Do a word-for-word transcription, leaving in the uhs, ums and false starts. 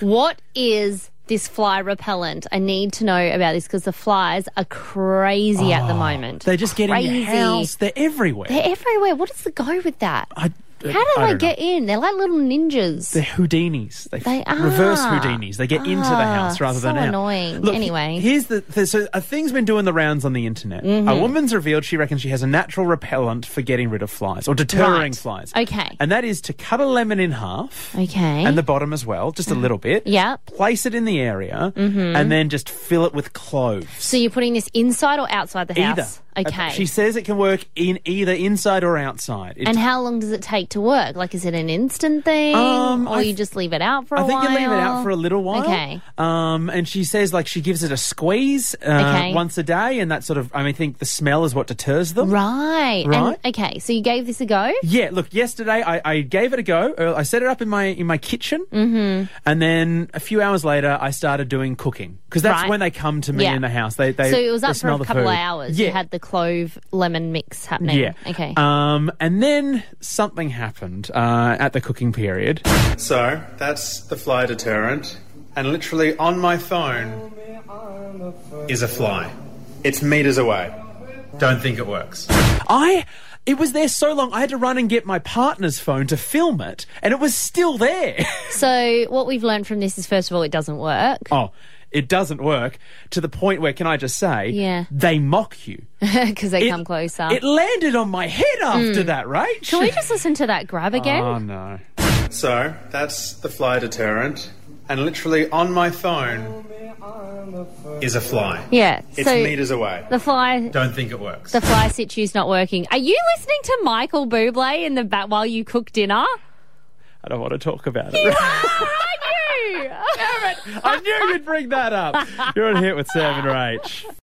What is this fly repellent? I need to know about this because the flies are crazy oh, at the moment. They just crazy. get in your house. They're everywhere. They're everywhere. What is the go with that? I, How do I they get know. in? They're like little ninjas. They're Houdinis. They, They are. reverse Houdinis. They get Ah, into the house rather so than out. annoying. Look, Anyway. here's the, the so a thing's been doing the rounds on the internet. Mm-hmm. A woman's revealed she reckons she has a natural repellent for getting rid of flies or deterring Right. flies. Okay. And that is to cut a lemon in half. Okay. And the bottom as well, just a little bit. Yeah. Place it in the area, Mm-hmm. and then just fill it with cloves. So you're putting this inside or outside the house? Either. Okay. Uh, She says it can work in either inside or outside. It and how long does it take to work? Like, is it an instant thing, Um, or I you th- just leave it out for a I think while? you leave it out for a little while. Okay. Um, and she says, like, she gives it a squeeze uh, Okay. once a day, and that sort of, I mean, I think the smell is what deters them. Right. Right. And, okay. So you gave this a go. Yeah. Look, yesterday I, I gave it a go. Uh, I set it up in my in my kitchen, mm-hmm. and then a few hours later I started doing cooking because that's Right. when they come to me Yeah. in the house. They, they So it was they up for smell a the couple food. of hours. Yeah. You had the clove lemon mix happening. Yeah. Okay. Um, and then something happened uh, at the cooking period. So that's the fly deterrent, and literally on my phone is a fly. It's meters away. Don't think it works. I. It was there so long, I had to run and get my partner's phone to film it, and it was still there. So what we've learned from this is, first of all, it doesn't work. Oh, it doesn't work to the point where, can I just say, Yeah. they mock you. Because they It- come closer. It landed on my head after that, right? Can we just listen to that grab again? Oh, no. So, that's the fly deterrent, and literally on my phone is a fly. Yeah. It's so meters away. the fly... Don't think it works. The fly situ's not working. Are you listening to Michael Bublé in the back while you cook dinner? I don't want to talk about it. You are, aren't you? I knew you'd bring that up. You're on Hit with Sam and Rach.